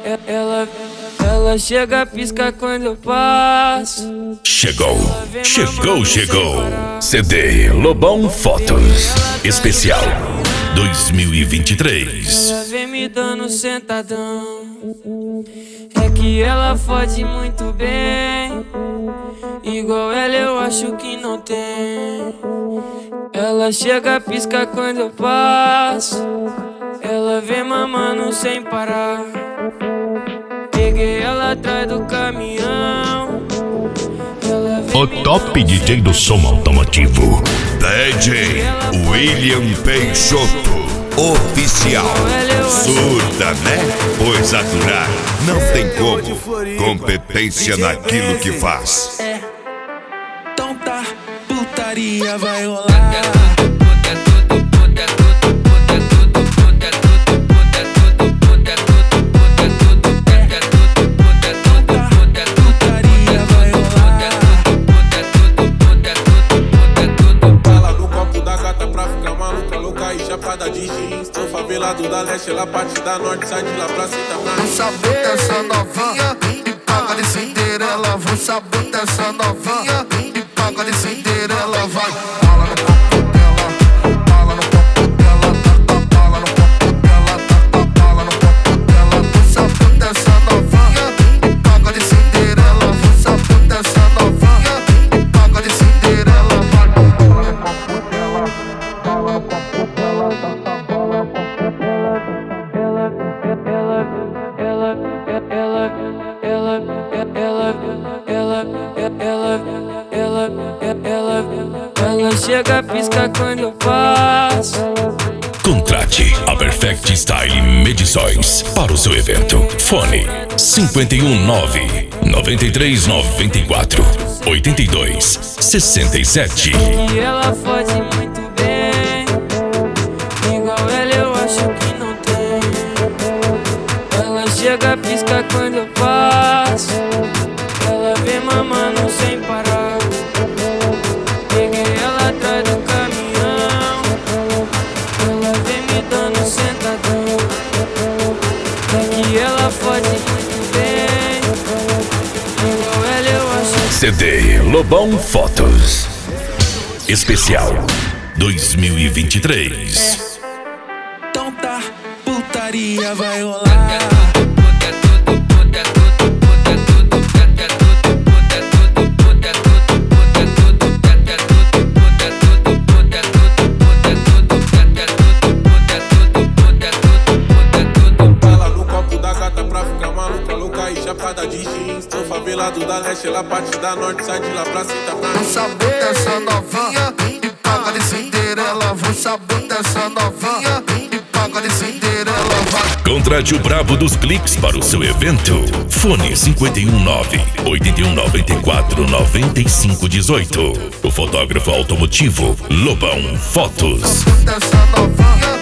Ela chega, pisca quando eu passo. Chegou. CD Lobão Fotos Especial 2023. Ela vem me dando sentadão. É que ela fode muito bem. Igual ela eu acho que não tem. Ela chega, pisca quando eu passo. Ela vem mamando sem parar. Peguei ela atrás do caminhão. O top DJ do som automotivo, DJ William Peixoto Oficial. Surda, né? Pois aturar não tem como. Competência naquilo que faz. Então tá, putaria vai rolar. Chapada de jeans, sou favelado da leste, ela parte da norte, sai de lá pra cima. Vou saber dessa novinha e paga de Cinderela. Vou saber dessa novinha e paga de Cinderela. Vai, bala no copo dela, bala no copo dela, taca bala no copo dela, taca bala no copo dela. Vou saber dessa novinha e paga de Cinderela. Vou saber dessa novinha e paga de Cinderela. Vai, bala no copo dela, bala no copo Ela chega, pisca quando eu passo. Contrate a Perfect Style Medições para o seu evento. Fone 519 9394 82 67. E ela fode muito bem. Igual ela eu acho que não tem. Ela chega, pisca quando eu passo. Ela vem mamando sem parar. Peguei ela atrás do caminhão. Ela vem me dando sentadão. É que ela fode muito bem. Igual ela eu acho. CD Lobão Fotos Especial 2023. Então tá, putaria vai rolar. Chapada de jeans, sou favelado da leste, ela parte da norte, sai de lá pra cima. Vou saber dessa novinha e paga de Cinderela. Vou saber dessa novinha e paga de Cinderela. Vai. Contrate o brabo dos cliques para o seu evento. Fone 519 8194 9518. O fotógrafo automotivo Lobão Fotos. Dessa novinha